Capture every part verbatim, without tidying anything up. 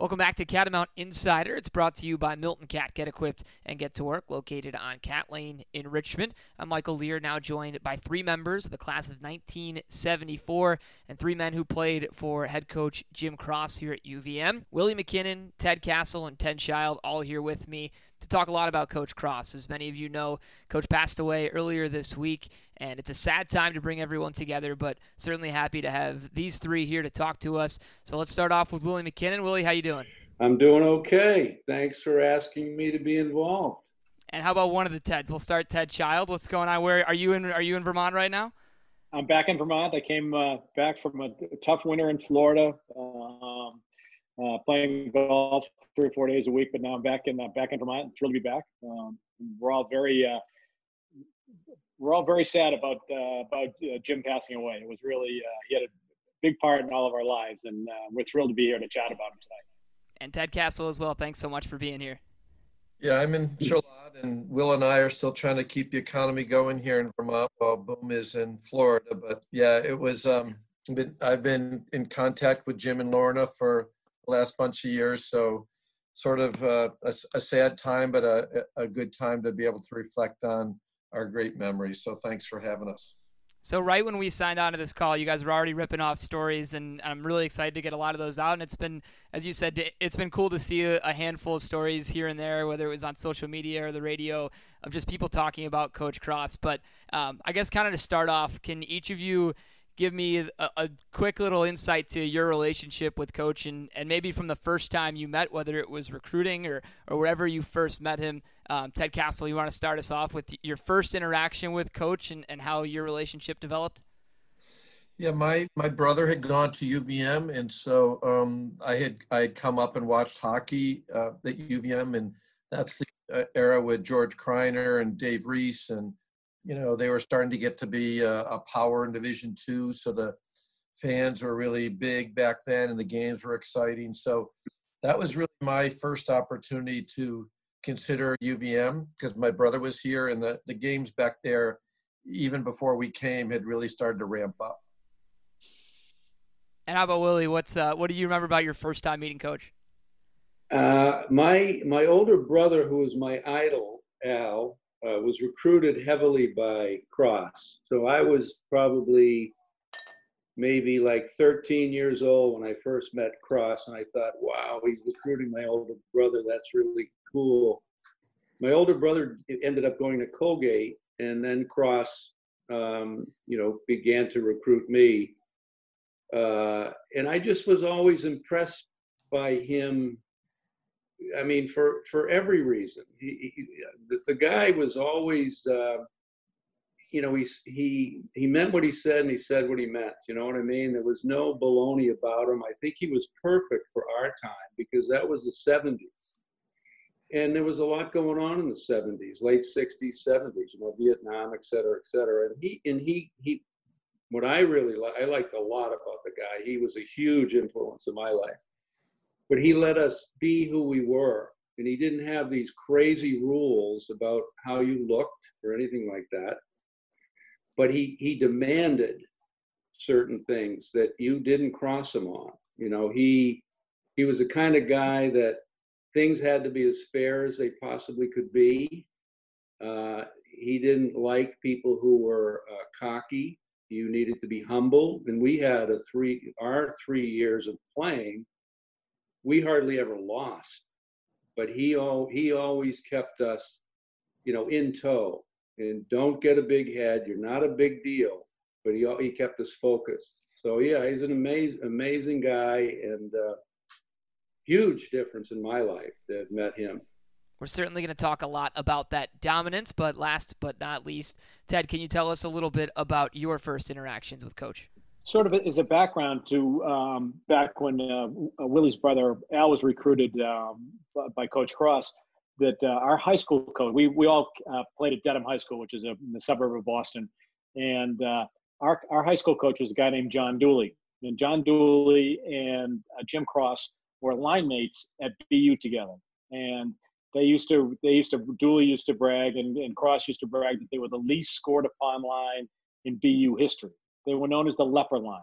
Welcome back to Catamount Insider. It's brought to you by Milton Cat. Get equipped and get to work, located on Cat Lane in Richmond. I'm Michael Lear, now joined by three members of the class of nineteen seventy-four and three men who played for head coach Jim Cross here at U V M. Willie McKinnon, Ted Castle, and Ted Child all here with me to talk a lot about Coach Cross. As many of you know, Coach passed away earlier this week, and it's a sad time to bring everyone together, but certainly happy to have these three here to talk to us. So let's start off with Willie McKinnon. Willie, how you doing? I'm doing okay. Thanks for asking me to be involved. And how about one of the Teds? We'll start Ted Child. What's going on? Where are you in? Are you in Vermont right now? I'm back in Vermont. I came uh, back from a tough winter in Florida, um, uh, playing golf three or four days a week. But now I'm back in uh, back in Vermont. I'm thrilled to be back. Um, we're all very uh, we're all very sad about uh, about uh, Jim passing away. It was really uh, he had a big part in all of our lives, and uh, we're thrilled to be here to chat about him tonight. And Ted Castle as well. Thanks so much for being here. Yeah, I'm in Charlotte, and Will and I are still trying to keep the economy going here in Vermont while Boom is in Florida. But yeah, it was. Um, been, I've been in contact with Jim and Lorna for the last bunch of years, so sort of uh, a, a sad time, but a, a good time to be able to reflect on our great memories. So thanks for having us. So right when we signed on to this call, you guys were already ripping off stories, and I'm really excited to get a lot of those out. And it's been, as you said, it's been cool to see a handful of stories here and there, whether it was on social media or the radio, of just people talking about Coach Cross. But um, I guess kind of to start off, can each of you give me a, a quick little insight to your relationship with Coach, and, and maybe from the first time you met, whether it was recruiting or, or wherever you first met him. Um, Ted Castle, you want to start us off with your first interaction with Coach and, and how your relationship developed? Yeah, my, my brother had gone to U V M, and so um, I had I had come up and watched hockey uh, at U V M, and that's the uh, era with George Kreiner and Dave Reese, and you know, they were starting to get to be a, a power in Division Two, so the fans were really big back then, and the games were exciting. So that was really my first opportunity to consider U V M, because my brother was here, and the, the games back there, even before we came, had really started to ramp up. And how about Willie? What's uh, what do you remember about your first time meeting Coach? Uh, my my older brother, who was my idol, Al, Uh, was recruited heavily by Cross. So I was probably maybe like thirteen years old when I first met Cross, and I thought, wow, he's recruiting my older brother. That's really cool. My older brother ended up going to Colgate, and then Cross, um, you know, began to recruit me. Uh, and I just was always impressed by him. I mean, for, for every reason. He, he, the, the guy was always, uh, you know, he, he, he meant what he said, and he said what he meant. You know what I mean? There was no baloney about him. I think he was perfect for our time, because that was the seventies. And there was a lot going on in the seventies, late sixties, seventies, you know, Vietnam, et cetera, et cetera. And he, and he, he what I really liked, I liked a lot about the guy. He was a huge influence in my life. But he let us be who we were, and he didn't have these crazy rules about how you looked or anything like that. But he he demanded certain things that you didn't cross him on. You know, he he was the kind of guy that things had to be as fair as they possibly could be. Uh, he didn't like people who were uh, cocky. You needed to be humble. And we had a three our three years of playing. We hardly ever lost, but he all he always kept us, you know, in tow. And don't get a big head. You're not a big deal, but he he kept us focused. So yeah, he's an amazing amazing guy, and uh, huge difference in my life to have met him. We're certainly going to talk a lot about that dominance, but last but not least, Ted, can you tell us a little bit about your first interactions with Coach? Sort of as a background to um, back when uh, Willie's brother Al was recruited um, by Coach Cross, that uh, our high school coach, we we all uh, played at Dedham High School, which is a, in the suburb of Boston, and uh, our our high school coach was a guy named John Dooley, and John Dooley and uh, Jim Cross were line mates at B U together, and they used to they used to Dooley used to brag, and, and Cross used to brag that they were the least scored upon line in B U history. They were known as the leper line.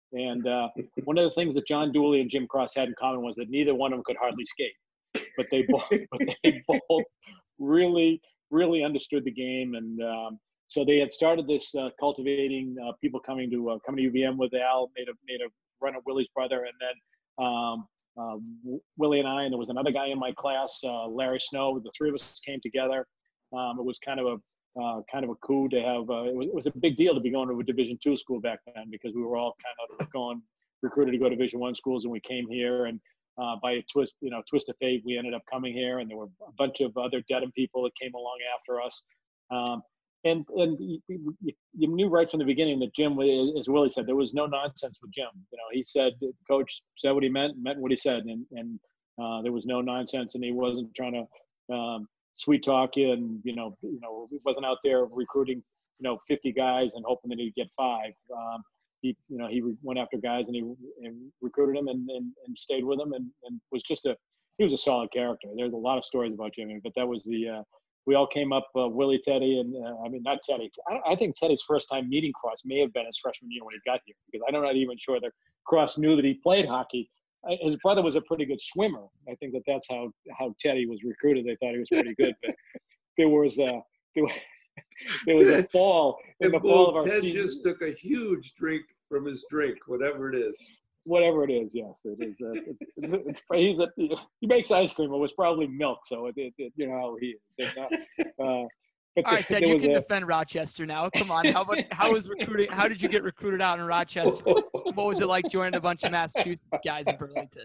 And uh, one of the things that John Dooley and Jim Cross had in common was that neither one of them could hardly skate, but they both, but they both really, really understood the game. And um, so they had started this uh, cultivating uh, people coming to uh, coming to U V M with Al, made a made a run at Willie's brother, and then um, uh, Willie and I, and there was another guy in my class, uh, Larry Snow. The three of us came together. Um, it was kind of a Uh, kind of a coup to have. Uh, it, was, it was a big deal to be going to a Division two school back then, because we were all kind of going recruited to go to Division one schools, and we came here. And uh, by a twist, you know, twist of fate, we ended up coming here, and there were a bunch of other Dedham people that came along after us. Um, and and you, you, you knew right from the beginning that Jim, as Willie said, there was no nonsense with Jim. You know, he said, Coach said what he meant, meant what he said, and and uh, there was no nonsense, and he wasn't trying to. Um, sweet talk you, and you know, you know, he wasn't out there recruiting, you know, fifty guys and hoping that he'd get five. Um, he, you know, he re- went after guys and he and recruited them and, and, and stayed with them, and, and was just a, he was a solid character. There's a lot of stories about Jimmy, but that was the, uh, we all came up, uh, Willie, Teddy, and uh, I mean, not Teddy. I, I think Teddy's first time meeting Cross may have been his freshman year when he got here, because I'm not even sure that Cross knew that he played hockey. His brother was a pretty good swimmer. I think that that's how, how Teddy was recruited. They thought he was pretty good, but there was a, there was, there was a fall in the fall of our Ted season. just took a huge drink from his drink, whatever it is. Whatever it is, yes, it is. Uh, it's, it's, it's, he's a, he makes ice cream. It was probably milk, so it, it, it you know how he is. And, uh, uh, but All right, Ted, there you was can a, defend Rochester now. Come on, how about how was recruiting? How did you get recruited out in Rochester? What was it like joining a bunch of Massachusetts guys in Burlington?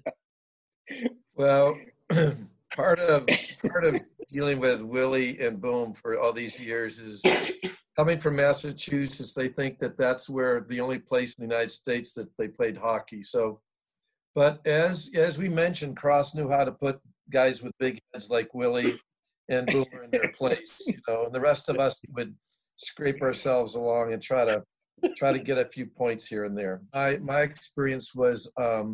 Well, part of part of dealing with Willie and Boom for all these years is coming from Massachusetts. They think that that's where the only place in the United States that they played hockey. So, but as as we mentioned, Cross knew how to put guys with big heads like Willie and Boomer in their place, you know, and the rest of us would scrape ourselves along and try to try to get a few points here and there. My my experience was um,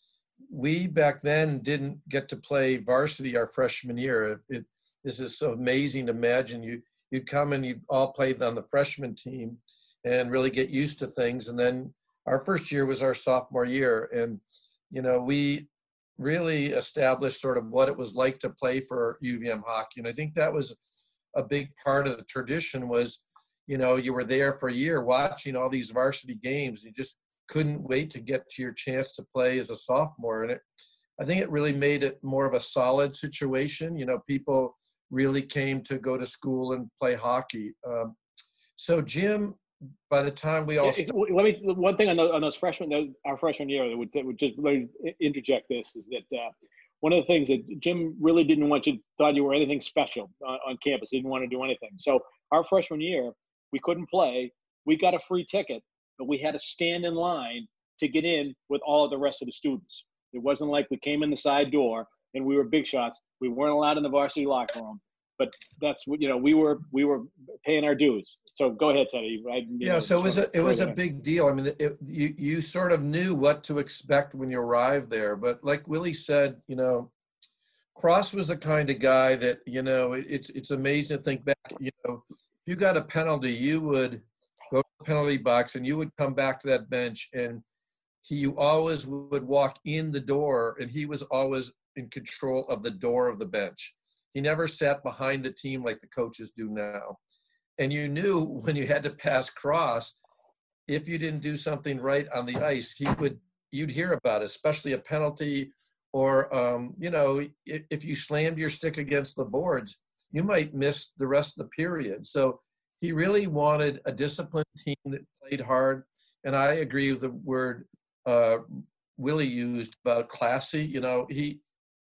we back then didn't get to play varsity our freshman year. It, it this is so amazing to imagine you you'd come and you'd all play on the freshman team and really get used to things, and then our first year was our sophomore year, and you know we really established sort of what it was like to play for U V M hockey. And I think that was a big part of the tradition was, you know, you were there for a year watching all these varsity games. You just couldn't wait to get to your chance to play as a sophomore. And it, I think it really made it more of a solid situation. You know, people really came to go to school and play hockey. Um, so Jim, by the time we all It- it- let me one thing on those, on those freshmen, those, our freshman year, that would, that would just let me interject this is that uh, one of the things that Jim really didn't want you thought you were anything special on, on campus. He didn't want to do anything. So our freshman year, we couldn't play. We got a free ticket, but we had to stand in line to get in with all of the rest of the students. It wasn't like we came in the side door and we were big shots. We weren't allowed in the varsity locker room. But that's what, you know, we were we were paying our dues. So go ahead, Teddy. I, yeah, know, so it was a it was a there. big deal. I mean, it, you you sort of knew what to expect when you arrived there. But like Willie said, you know, Cross was the kind of guy that, you know, it, it's it's amazing to think back. You know, if you got a penalty, you would go to the penalty box and you would come back to that bench, and he you always would walk in the door, and he was always in control of the door of the bench. He never sat behind the team like the coaches do now. And you knew when you had to pass Cross, if you didn't do something right on the ice, he would, you'd hear about it, especially a penalty or, um, you know, if, if you slammed your stick against the boards, you might miss the rest of the period. So he really wanted a disciplined team that played hard. And I agree with the word uh, Willie used about classy. You know, he,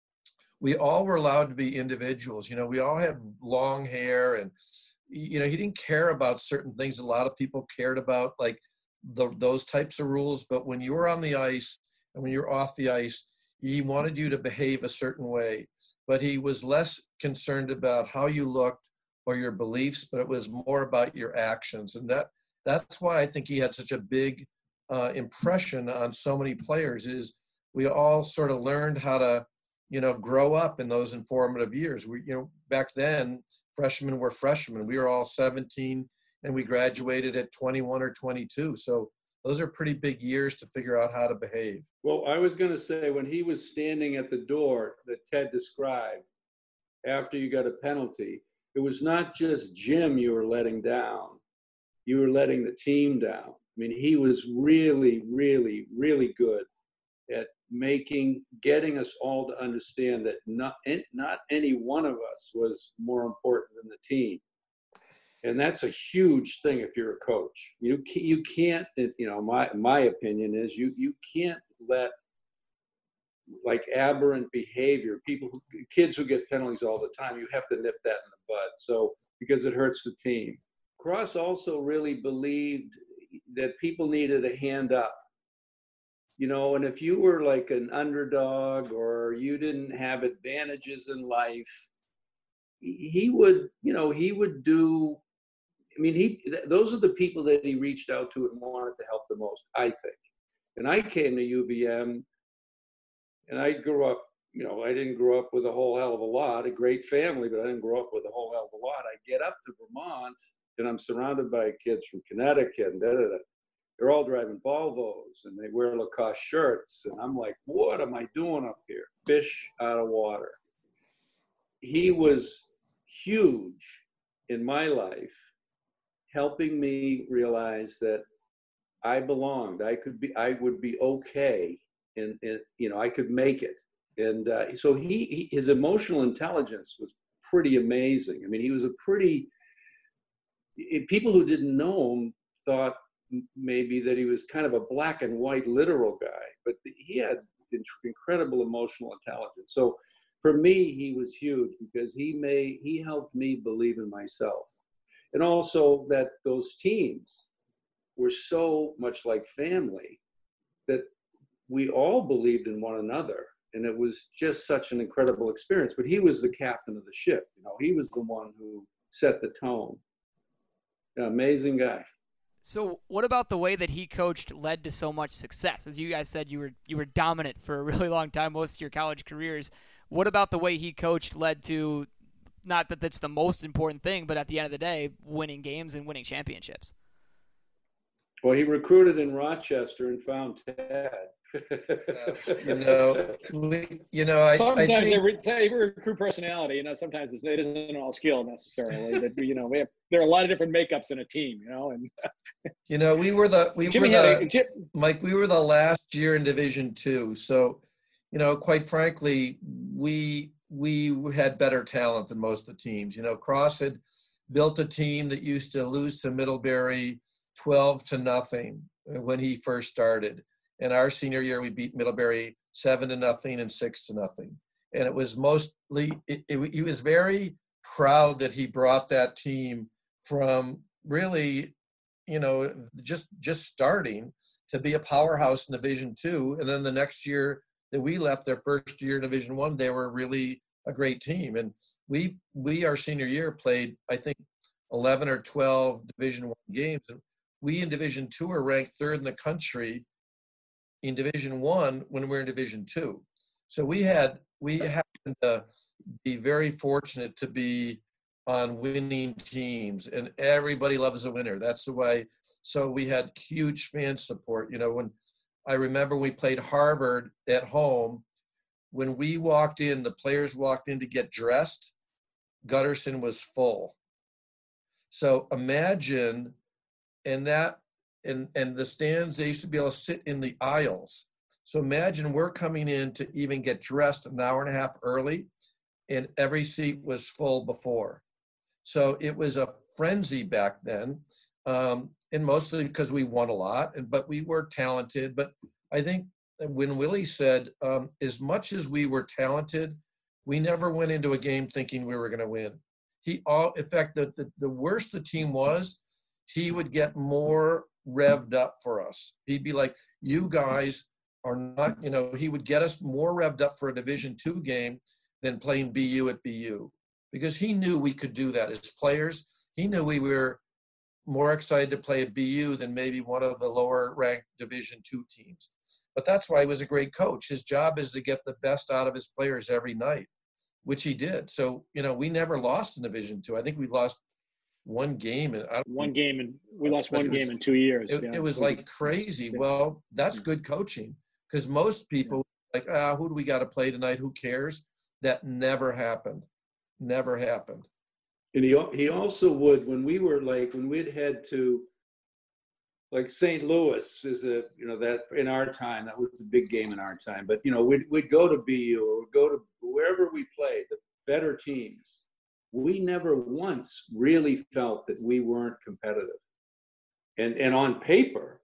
we all were allowed to be individuals. You know, we all had long hair, and, you know, he didn't care about certain things a lot of people cared about, like the, those types of rules. But when you were on the ice and when you're off the ice, he wanted you to behave a certain way. But he was less concerned about how you looked or your beliefs, but it was more about your actions. And that that's why I think he had such a big uh, impression on so many players, is we all sort of learned how to, you know, grow up in those informative years. We, you know, back then, freshmen were freshmen. We were all seventeen, and we graduated at twenty-one or twenty-two. So those are pretty big years to figure out how to behave. Well, I was going to say, when he was standing at the door that Ted described, after you got a penalty, it was not just Jim you were letting down. You were letting the team down. I mean, he was really, really, really good at making, getting us all to understand that not, not any one of us was more important than the team. And that's a huge thing if you're a coach. You can't, you can't, you know, my, my opinion is you, you can't let like aberrant behavior, people, who, kids who get penalties all the time, you have to nip that in the bud. So, because it hurts the team. Cross also really believed that people needed a hand up. You know, and if you were like an underdog or you didn't have advantages in life, he would, you know, he would do, I mean, he, those are the people that he reached out to and wanted to help the most, I think. And I came to U V M and I grew up, you know, I didn't grow up with a whole hell of a lot, a great family, but I didn't grow up with a whole hell of a lot. I get up to Vermont and I'm surrounded by kids from Connecticut and da, da, da. They're all driving Volvos and they wear Lacoste shirts. And I'm like, what am I doing up here? Fish out of water. He was huge in my life, helping me realize that I belonged. I could be, I would be okay. And, and you know, I could make it. And uh, so he, he, his emotional intelligence was pretty amazing. I mean, he was a pretty, people who didn't know him thought maybe that he was kind of a black and white literal guy, but he had incredible emotional intelligence. So for me, he was huge because he made, he helped me believe in myself. And also that those teams were so much like family that we all believed in one another. And it was just such an incredible experience. But he was the captain of the ship. You know, he was the one who set the tone. An amazing guy. So what about the way that he coached led to so much success? As you guys said, you were you were dominant for a really long time, most of your college careers. What about the way he coached led to, not that that's the most important thing, but at the end of the day, winning games and winning championships? Well, he recruited in Rochester and found Ted. you know, we, you know, I, sometimes I think, they, re- they recruit personality. You know, sometimes it's, it isn't all skill necessarily. That you know, we have, there are a lot of different makeups in a team. You know, and you know, we were the we Jimmy were the a, Jim, Mike. We were the last year in Division Two, so you know, quite frankly, we we had better talent than most of the teams. You know, Cross had built a team that used to lose to Middlebury twelve to nothing when he first started. And our senior year, we beat Middlebury seven to nothing and six to nothing. And it was mostly, it, it, he was very proud that he brought that team from really, you know, just just starting to be a powerhouse in Division Two. And then the next year that we left, their first year in Division One, they were really a great team. And we, we our senior year played, I think, eleven or twelve Division One games. And we in Division Two are ranked third in the country in Division One when we're in Division Two. So we had, we happened to be very fortunate to be on winning teams, and everybody loves a winner. That's the way. So we had huge fan support. You know, when I remember we played Harvard at home, when we walked in, the players walked in to get dressed, Gutterson was full. So imagine, and that, and, and the stands, they used to be able to sit in the aisles. So imagine we're coming in to even get dressed an hour and a half early, and every seat was full before. So it was a frenzy back then, um, and mostly because we won a lot, and but we were talented. But I think when Willie said, um, as much as we were talented, we never went into a game thinking we were going to win. He all, in fact, the, the the worse the team was, he would get more revved up for us. He'd be like, "You guys are not," you know. He would get us more revved up for a Division Two game than playing B U at B U, because he knew we could do that as players. He knew we were more excited to play at B U than maybe one of the lower ranked Division Two teams. But that's why he was a great coach. His job is to get the best out of his players every night, which he did. So, you know, we never lost in Division Two. I think we lost one game. And I don't One game, and we lost But one it was- game in two years. It, yeah. it was like crazy. Well, that's good coaching, because most people like, ah, who do we got to play tonight? Who cares? That never happened. Never happened. And he, al- he also would, when we were like, when we'd head to, like Saint Louis is a, you know, that in our time, that was a big game in our time. But, you know, we'd, we'd go to B U or we'd go to wherever we played, the better teams. We never once really felt that we weren't competitive. And and on paper,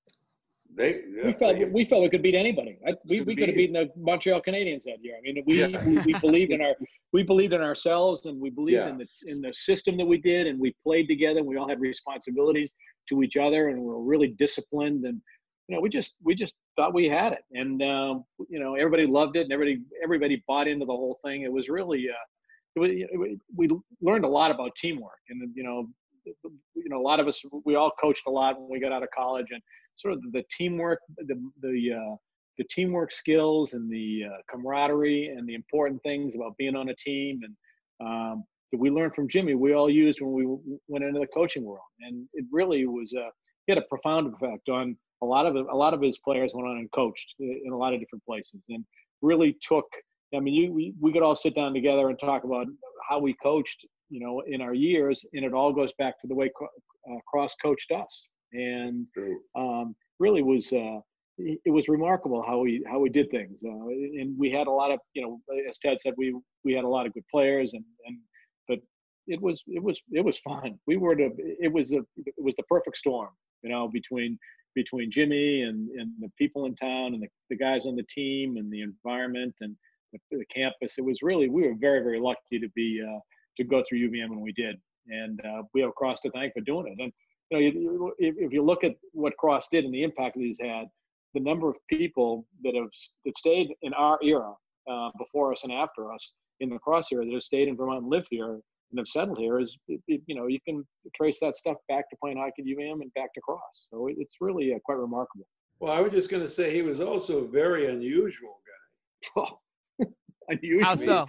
they We felt they, we felt we could beat anybody. I, we could we be could have beaten the Montreal Canadiens that year. I mean, we Yeah. we, we believed in our we believed in ourselves, and we believed Yeah. in the in the system that we did, and we played together. And we all had responsibilities to each other, and we were really disciplined. And you know, we just we just thought we had it, and um, you know, everybody loved it, and everybody everybody bought into the whole thing. It was really uh, it was, it, we learned a lot about teamwork, and you know, you know, a lot of us we all coached a lot when we got out of college, and sort of the teamwork, the the uh, the teamwork skills and the uh, camaraderie and the important things about being on a team, and um, that we learned from Jimmy, we all used when we went into the coaching world, and it really was uh, it had a profound effect on a lot of a lot of his players. Went on and coached in a lot of different places, and really took. I mean, you we, we could all sit down together and talk about how we coached, you know, in our years, and it all goes back to the way uh, Cross coached us. And um, really was uh, it was remarkable how we how we did things, uh, and we had a lot of, you know, as Ted said, we we had a lot of good players, and and but it was it was it was fun. We were the it was a it was the perfect storm, you know, between between Jimmy and and the people in town and the, the guys on the team and the environment and the, the campus. It was really, we were very very lucky to be uh, to go through U V M when we did, and uh, we have Cross to thank for doing it. And you know, you, if, if you look at what Cross did and the impact that he's had, the number of people that have that stayed in our era, uh, before us and after us, in the Cross era, that have stayed in Vermont and lived here and have settled here, is, it, it, you know, you can trace that stuff back to playing hockey at U V M and back to Cross. So it, it's really uh, quite remarkable. well, I was just going to say he was also a very unusual guy. Unusual. How so?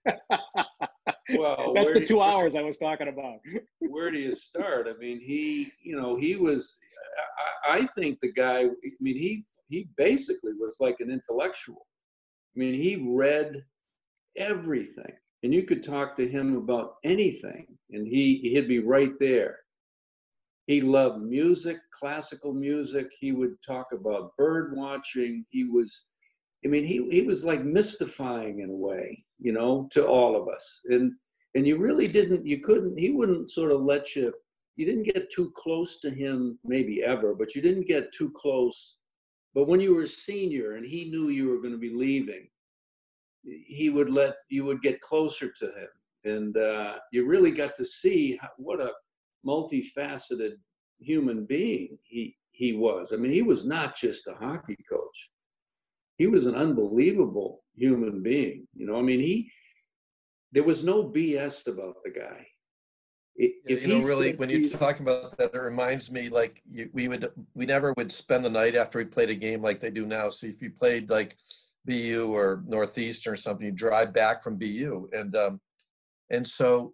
Well, That's where the do two you- hours I was talking about. Where do you start? I mean, he, you know, he was, I, I think the guy, I mean, he, he basically was like an intellectual. I mean, he read everything, and you could talk to him about anything, and he, he'd be right there. He loved music, classical music. He would talk about bird watching. He was, I mean, he, he was like mystifying in a way, you know, to all of us. And, and you really didn't, you couldn't, he wouldn't sort of let you, you didn't get too close to him, maybe ever, but you didn't get too close. But when you were a senior and he knew you were going to be leaving, he would let, you would get closer to him. And uh, you really got to see how, what a multifaceted human being he, he was. I mean, he was not just a hockey coach. He was an unbelievable human being. You know, I mean, he, there was no B S about the guy. If Yeah, if you know, he really, said when he- you're talking about that, it reminds me like you, we would, we never would spend the night after we played a game like they do now. So if you played like B U or Northeastern or something, you drive back from B U. And, um, and so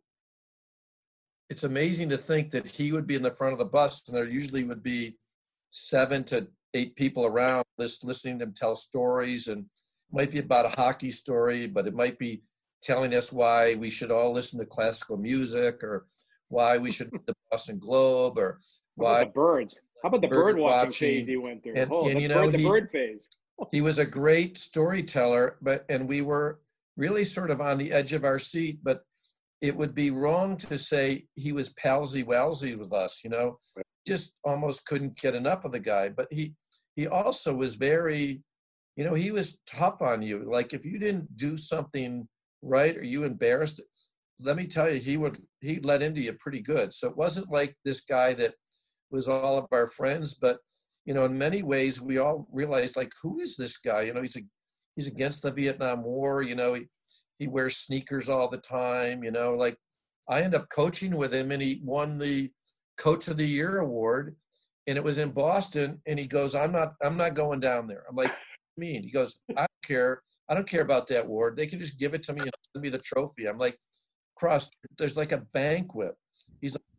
it's amazing to think that he would be in the front of the bus, and there usually would be seven to eight people around just listening to him tell stories, and it might be about a hockey story, but it might be telling us why we should all listen to classical music, or why we should read the Boston Globe, or How about why the birds? How about the bird bird watching watching, phase he went through? and- oh, and the, you know, bird, the he- bird phase. he was a great storyteller, but and we were really sort of on the edge of our seat, but it would be wrong to say he was palsy-walsy with us, you know, just almost couldn't get enough of the guy. But he he also was very, you know, he was tough on you. Like if you didn't do something right or you embarrassed, let me tell you, he would he let into you pretty good. So it wasn't like this guy that was all of our friends, but you know, in many ways we all realized, like, who is this guy? You know, he's a he's against the Vietnam War, you know, he he wears sneakers all the time, you know, like I ended up coaching with him and he won the Coach of the Year award, and it was in Boston, and he goes, I'm not I'm not going down there. I'm like, what do you mean? He goes, I don't care. I don't care about that award. They can just give it to me and send me the trophy. I'm like, Cross, there's like a banquet. He's like, I'm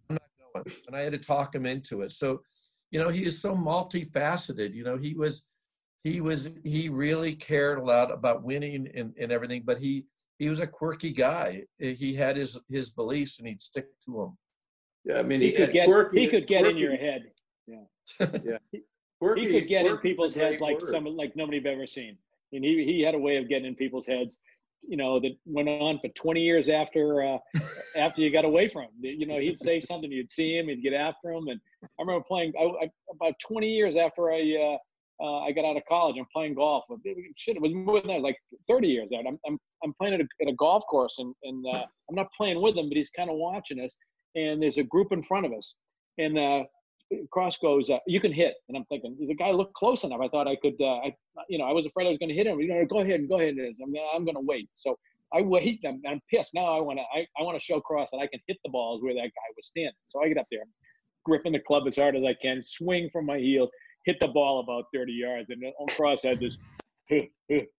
know, and I had to talk him into it. So, you know, he is so multifaceted. You know, he was, he was, he really cared a lot about winning and, and everything, but he, he was a quirky guy. He had his, his beliefs and he'd stick to them. Yeah, I mean, he, he, could get quirky, he could get quirky, in your head. Yeah, yeah. Quirky, he could get in people's heads like word. some like nobody've ever seen. And he he had a way of getting in people's heads, you know, that went on for twenty years after uh, after you got away from him. You know, he'd say something, you'd see him, he'd get after him. And I remember playing I, I, about twenty years after I uh, uh, I got out of college. I'm playing golf. Shit, it was more than that, like thirty years out. I'm I'm I'm playing at a, at a golf course, and and uh, I'm not playing with him, but he's kind of watching us. And there's a group in front of us, and uh, Cross goes, uh, "You can hit." And I'm thinking, the guy looked close enough. I thought I could, uh, I, you know, I was afraid I was going to hit him. You know, go ahead and go ahead. It is. I'm gonna, I'm going to wait. So I wait. I'm, I'm pissed now. I want to, I, I want to show Cross that I can hit the balls where that guy was standing. So I get up there, gripping the club as hard as I can, swing from my heels, hit the ball about thirty yards, and then Cross had this. in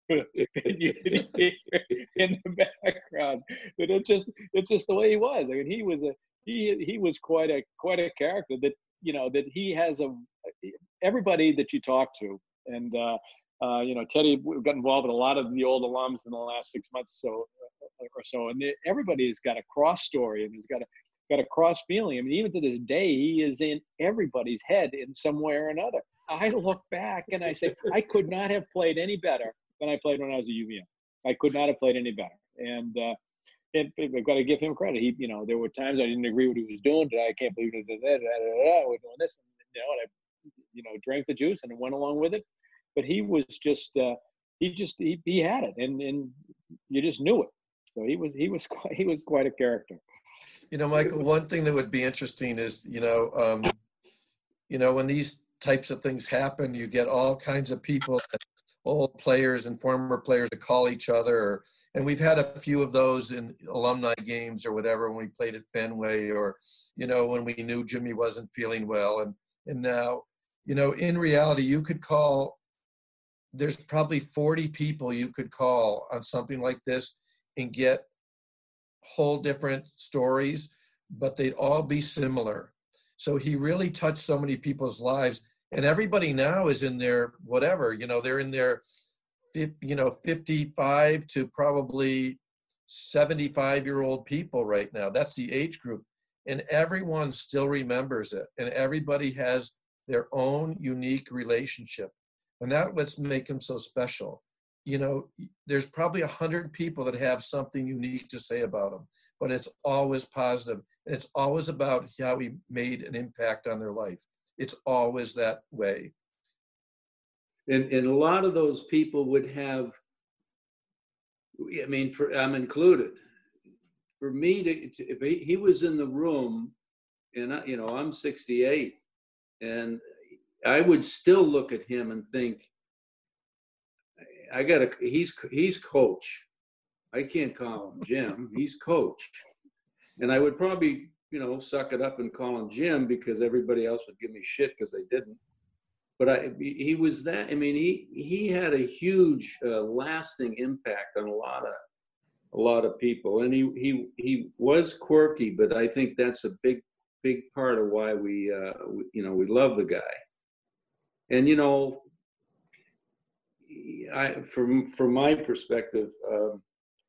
the background, but it just it's just the way he was. I mean, he was a he he was quite a quite a character that you know that he has a everybody that you talk to, and uh, uh, you know Teddy got involved with a lot of the old alums in the last six months or so, or so, and everybody's got a Cross story and has got a got a Cross feeling. I mean, even to this day, he is in everybody's head in some way or another. I look back and I say, I could not have played any better than I played when I was at U V M. I could not have played any better. And uh, it, it, I've got to give him credit. He, you know, there were times I didn't agree with what he was doing. I can't believe it. We're doing this. And, you know, and I, you know, drank the juice and went along with it. But he was just, uh, he just, he, he had it, and and you just knew it. So he was, he was, quite, he was quite a character. You know, Michael, one thing that would be interesting is, you know, um, you know, when these types of things happen, you get all kinds of people, old players and former players, to call each other. Or, and we've had a few of those in alumni games or whatever, when we played at Fenway, or, you know, when we knew Jimmy wasn't feeling well. And, and now, you know, in reality, you could call, there's probably forty people you could call on something like this and get whole different stories, but they'd all be similar. So he really touched so many people's lives, and everybody now is in their whatever, you know, they're in their, you know, fifty-five to probably seventy-five year old people right now. That's the age group, and everyone still remembers it, and everybody has their own unique relationship, and that's what makes him so special. You know, there's probably a hundred people that have something unique to say about him, but it's always positive. And it's always about how he made an impact on their life. It's always that way. And, and a lot of those people would have, I mean, for, I'm included. For me to, to if he, he was in the room, and I, you know, I'm sixty-eight, and I would still look at him and think, I gotta, he's, he's coach. I can't call him Jim, he's coach. And I would probably, you know, suck it up and call him Jim, because everybody else would give me shit because they didn't. But I, he was that, I mean, he, he had a huge uh, lasting impact on a lot of, a lot of people. And he, he, he was quirky, but I think that's a big, big part of why we, uh, we, you know, we love the guy. And, you know, I, from, from my perspective, um,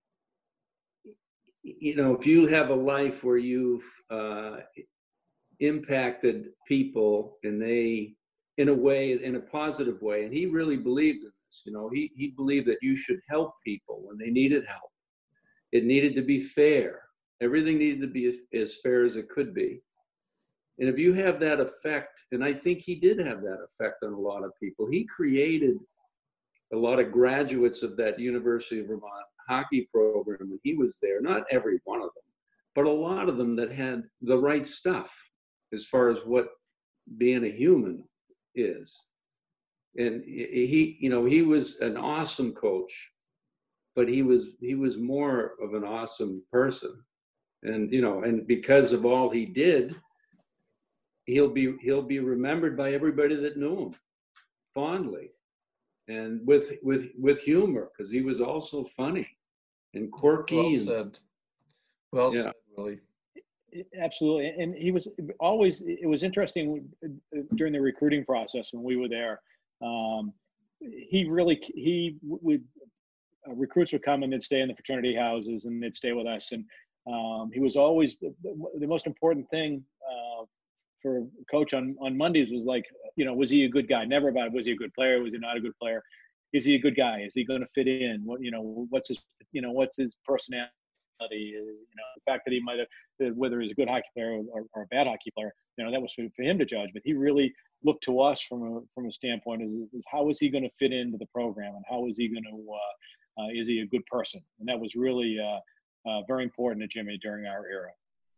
you know, if you have a life where you've uh, impacted people, and they, in a way, in a positive way, and he really believed in this, you know, he, he believed that you should help people when they needed help. It needed to be fair. Everything needed to be as, as fair as it could be. And if you have that effect, and I think he did have that effect on a lot of people, he created a lot of graduates of that University of Vermont hockey program when he was there. Not every one of them, but a lot of them that had the right stuff as far as what being a human is. And he, you know, he was an awesome coach, but he was, he was more of an awesome person. And, you know, and because of all he did, he'll be, he'll be remembered by everybody that knew him fondly. And with with with humor, because he was also funny and quirky. Well and, said. Well yeah. said, Willie. Absolutely. And he was always, it was interesting during the recruiting process when we were there. Um, he really, he would, uh, recruits would come and they'd stay in the fraternity houses and they'd stay with us. And um, he was always, the, the most important thing uh, for coach on, on Mondays was like, you know, was he a good guy? Never about, was he a good player? Was he not a good player? Is he a good guy? Is he going to fit in? What, you know, what's his, you know, what's his personality? You know, the fact that he might have, whether he's a good hockey player or, or a bad hockey player, you know, that was for, for him to judge. But he really looked to us from a from a standpoint is, is how is he going to fit into the program and how is he going to uh, uh, is he a good person? And that was really uh, uh, very important to Jimmy during our era.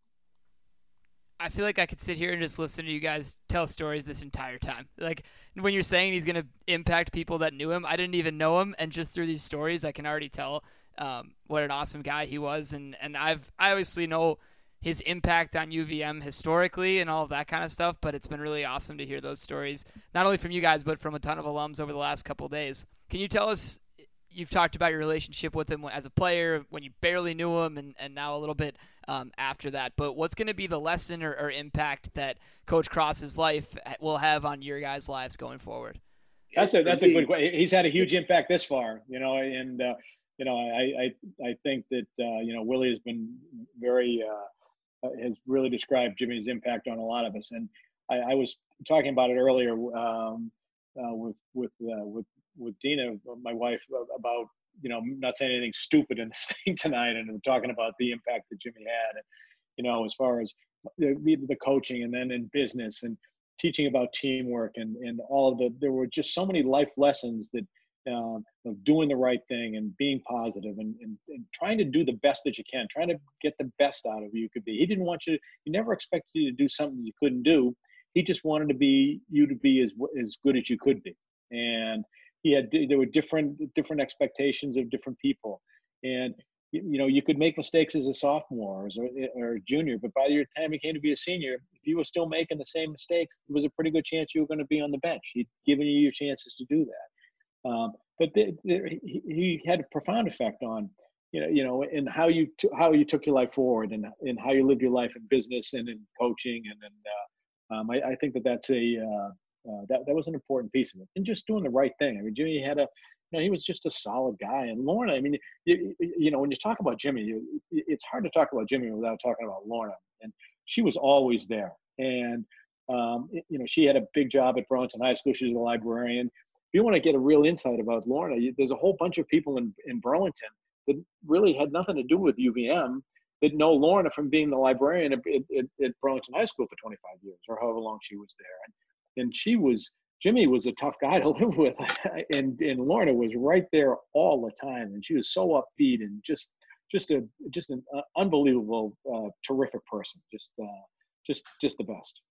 I feel like I could sit here and just listen to you guys tell stories this entire time. Like when you're saying he's going to impact people that knew him, I didn't even know him, and just through these stories, I can already tell um, what an awesome guy he was. And and I've I obviously know his impact on U V M historically and all of that kind of stuff, but it's been really awesome to hear those stories, not only from you guys, but from a ton of alums over the last couple of days. Can you tell us, you've talked about your relationship with him as a player when you barely knew him and, and now a little bit um, after that, but what's going to be the lesson or, or impact that Coach Cross's life will have on your guys' lives going forward? That's a, that's a good question. He's had a huge impact this far, you know, and, uh, you know, I, I, I think that, uh, you know, Willie has been very, uh, has really described Jimmy's impact on a lot of us. And I, I was talking about it earlier um, uh, with, with, uh, with, with Dina, my wife, about, you know, not saying anything stupid in this thing tonight, and we're talking about the impact that Jimmy had, and, you know, as far as the, the coaching and then in business and teaching about teamwork and, and all of the, there were just so many life lessons that um, of doing the right thing and being positive and, and, and trying to do the best that you can, trying to get the best out of you could be. He didn't want you, he never expected you to do something you couldn't do. He just wanted to be, you to be as, as good as you could be. And he had, there were different, different expectations of different people. And, you know, you could make mistakes as a sophomore or, or a junior, but by the time you came to be a senior, if you were still making the same mistakes, there was a pretty good chance you were going to be on the bench. He'd given you your chances to do that. Um, but the, the, he, he had a profound effect on, you know, you know, and how you t- how you took your life forward and, and how you lived your life in business and in coaching. And then uh, um, I, I think that that's a uh, uh, that that was an important piece of it. And just doing the right thing. I mean, Jimmy had a, you know, he was just a solid guy. And Lorna, I mean, you, you know, when you talk about Jimmy, you, it's hard to talk about Jimmy without talking about Lorna. And she was always there. And um, you know, she had a big job at Burlington High School. She was a librarian. If you want to get a real insight about Lorna, you, there's a whole bunch of people in, in Burlington that really had nothing to do with U V M that know Lorna from being the librarian at, at, at Burlington High School for twenty-five years or however long she was there. And, and she was, Jimmy was a tough guy to live with. and, and Lorna was right there all the time. And she was so upbeat and just, just a, just an uh, unbelievable, uh, terrific person. Just, uh, just, just the best.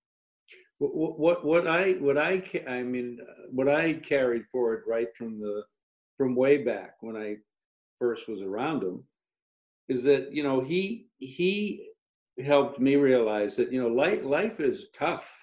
What, what what I what I I mean what I carried forward right from the from way back when I first was around him is that, you know, he he helped me realize that, you know, life life is tough,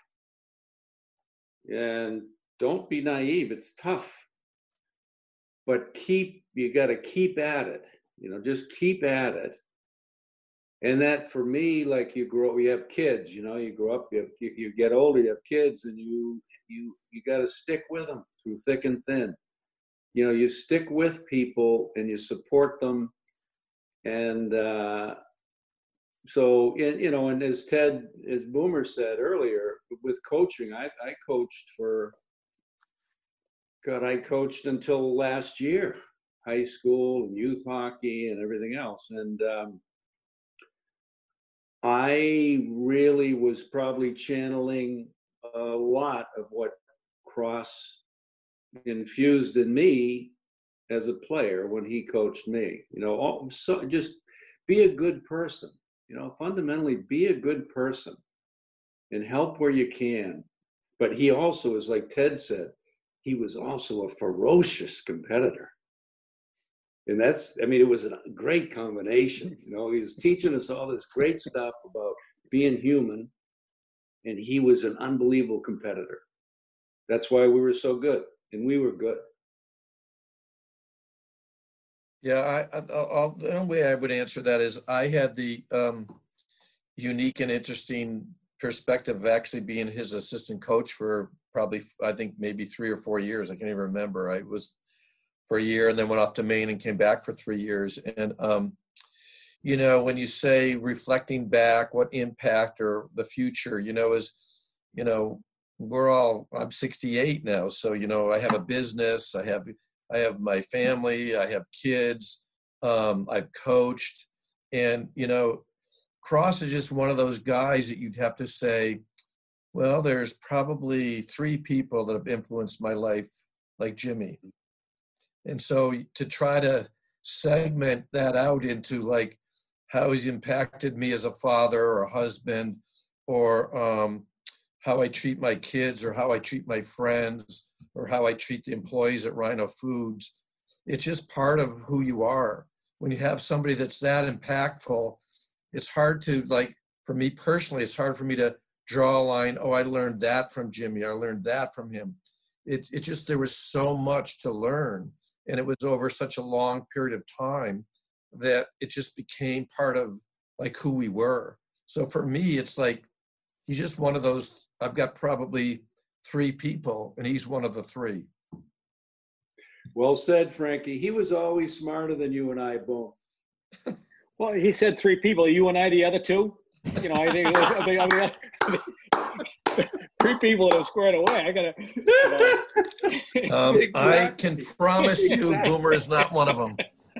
and don't be naive. It's tough, but keep you got to keep at it. You know, just keep at it. And that for me, like you grow, you have kids, you know, you grow up, you, have, you, you get older, you have kids, and you you you got to stick with them through thick and thin. You know, you stick with people and you support them. And uh, so, and, you know, and as Ted, as Boomer said earlier, with coaching, I, I coached for, God, I coached until last year, high school and youth hockey and everything else. And um, I really was probably channeling a lot of what Cross infused in me as a player when he coached me. You know, all, so just be a good person. You know, fundamentally be a good person and help where you can. But he also, as like Ted said, he was also a ferocious competitor. And that's, I mean, it was a great combination. You know, he was teaching us all this great stuff about being human, and he was an unbelievable competitor. That's why we were so good, and we were good. Yeah, I, I I'll, the only way I would answer that is I had the, um, unique and interesting perspective of actually being his assistant coach for probably, I think maybe three or four years. I can't even remember. I was for a year and then went off to Maine and came back for three years. And, um, you know, when you say reflecting back, what impact or the future, you know, is, you know, we're all, I'm sixty-eight now. So, you know, I have a business, I have, I have my family, I have kids, um, I've coached, and, you know, Cross is just one of those guys that you'd have to say, well, there's probably three people that have influenced my life like Jimmy. And so to try to segment that out into like how he's impacted me as a father or a husband, or um, how I treat my kids, or how I treat my friends, or how I treat the employees at Rhino Foods, it's just part of who you are. When you have somebody that's that impactful, it's hard to, like, for me personally, it's hard for me to draw a line, oh, I learned that from Jimmy, I learned that from him. It, it just, there was so much to learn. And it was over such a long period of time that it just became part of like who we were. So for me, it's like, he's just one of those, I've got probably three people and he's one of the three. Well said, Frankie. He was always smarter than you and I both. Well, he said three people. You and I, the other two. You know, I think, I think, I think three people that are squared away. I gotta. You know. um, exactly. I can promise you, exactly. Boomer is not one of them.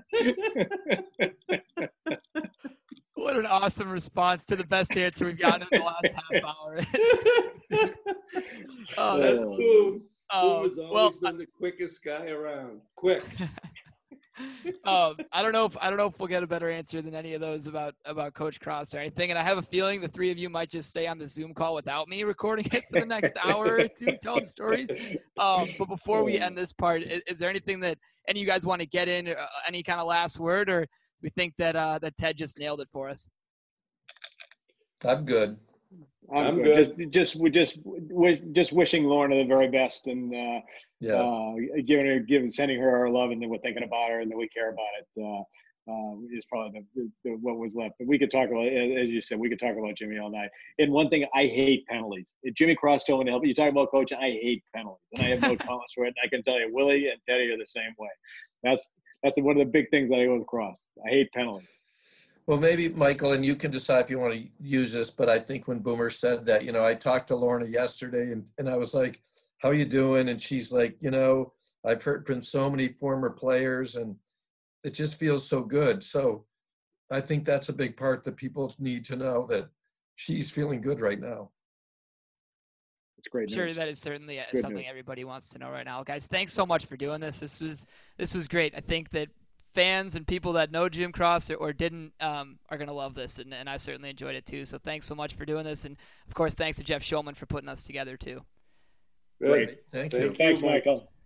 What an awesome response to the best answer we've gotten in the last half hour. Oh, that's Boom. Boom Uh, has always well, been the quickest guy around. Quick. um, I don't know if I don't know if we'll get a better answer than any of those about about Coach Cross or anything. And I have a feeling the three of you might just stay on the Zoom call without me recording it for the next hour or two, telling stories. Um, but before we end this part, is, is there anything that any of you guys want to get in? Uh, any kind of last word, or do we think that uh, that Ted just nailed it for us? I'm good. I'm, I'm good. good. Just, just, we just, we just wishing Lorna the very best, and uh, yeah, uh, giving her, giving, sending her our love, and then we're thinking about her, and then we care about it. Uh, uh, is probably the, the, what was left. But we could talk about, as you said, we could talk about Jimmy all night. And one thing, I hate penalties. Jimmy Cross told me to help. You talk about coaching, I hate penalties, and I have no tolerance for it. And I can tell you, Willie and Teddy are the same way. That's that's one of the big things that I go with Cross. I hate penalties. Well, maybe, Michael, and you can decide if you want to use this, but I think when Boomer said that, you know, I talked to Lorna yesterday and, and I was like, how are you doing? And she's like, you know, I've heard from so many former players and it just feels so good. So I think that's a big part that people need to know, that she's feeling good right now. It's great news. Sure, that is certainly Good something news. Everybody wants to know right now. Guys, thanks so much for doing this. This was this was great. I think that fans and people that know Jim Cross or, or didn't um, are going to love this, and, and I certainly enjoyed it too. So thanks so much for doing this, and of course, thanks to Jeff Shulman for putting us together too. Great. Thank Thank you. you. Thanks, Michael.